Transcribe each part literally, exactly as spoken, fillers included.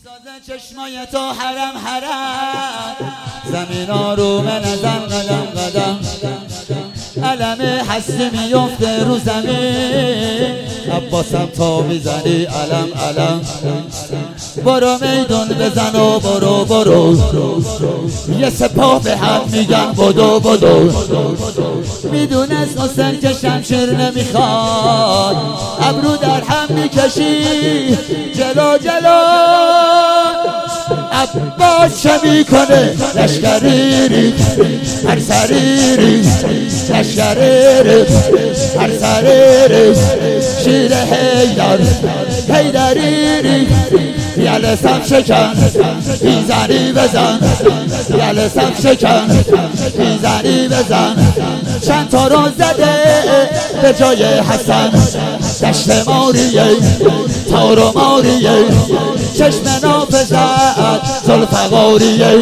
ساز چشمای تو حرم حرم، زمین آروم نزن قدم قدم، علم هستی میفته رو زمین، عباسم تا میزنی علم علم. برو میدون بزن و برو برو، یه سپاه به هم میگن بدو بدو. میدونست حسین که شمشیر نمیخواد، ابرو در هم میکشی جلو جلو. عباس چه میکنه لشکری ریخ هر سری ریخ، لشکری ریخ هر سری ریخ، شیر حیدر حیدری ریخ. یله سم شکن بیزنی بزن، یله سم شکن بیزنی بزن. چند تا رو زده به جای حسن، دشت ماریه تار و ماریه، چشم نافذت زلفقاریه.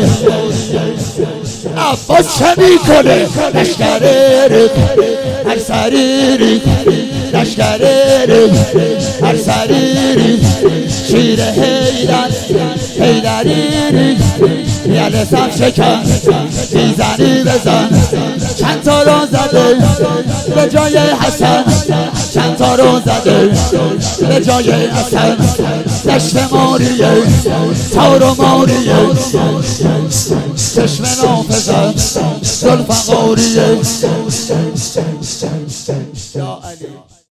عباس چه میکنه لشکری ریخ هر سری ریخ، لشکری ریخ هر سری ریخ، شیر حیدر حیدری ریخ. یله سم شکن بیزنی بزن. چند تا رو زده به جای حسن، چند تا رو زده به جای حسن، دشت ماریه تار و ماریه، چشم نافذت زلفقاریه. یا علی